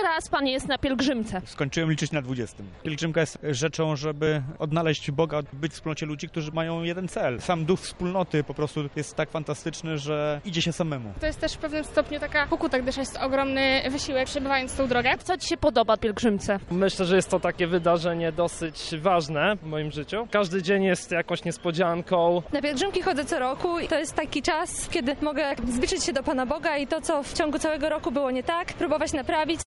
raz pan jest na pielgrzymce? Skończyłem liczyć na 20. Pielgrzymka jest rzeczą, żeby odnaleźć Boga, być w wspólnocie ludzi, którzy mają jeden cel. Sam duch wspólnoty po prostu jest tak fantastyczny, że idzie się samemu. To jest też w pewnym stopniu taka pokuta, gdyż jest ogromny wysiłek przebywając tą drogę. Co ci się podoba w pielgrzymce? Myślę, że jest to takie wydarzenie dosyć ważne w moim życiu. Każdy dzień jest jakąś niespodzianką. Na pielgrzymki chodzę co roku i to jest taki czas, kiedy mogę zbliżyć się do Pana Boga i to, co w ciągu całego roku było nie tak, próbować naprawić.